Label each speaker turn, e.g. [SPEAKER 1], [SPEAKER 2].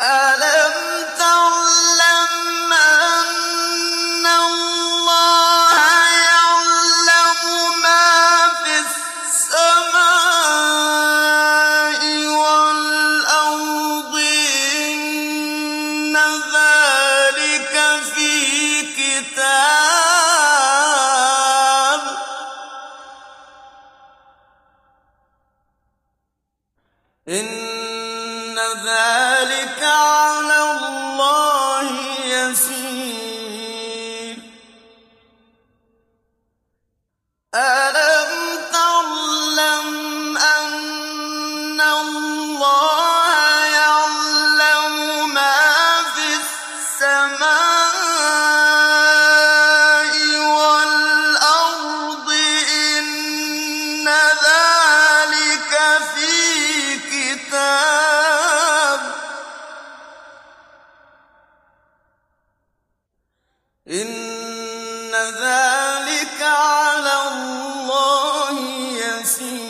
[SPEAKER 1] أَلَمْ تَعْلَمْ أَنَّ اللَّهَ يَعْلَمُ مَا فِي السَّمَاءِ وَالْأَرْضِ ۚ إِنَّ ذَٰلِكَ فِي كِتَابٍ ۚ إِنَّ ذَٰلِكَ عَلَى اللَّهِ يَسِيرٌ أَلَمْ تَعْلَمْ أَنَّ اللَّهَ يَعْلَمُ مَا فِي السَّمَاءِ وَالْأَرْضِ ۚ إِنَّ ذَٰلِكَ فِي كِتَابٍ ۚ إِنَّ ذَٰلِكَ عَلَى اللَّهِ يَسِيرٌ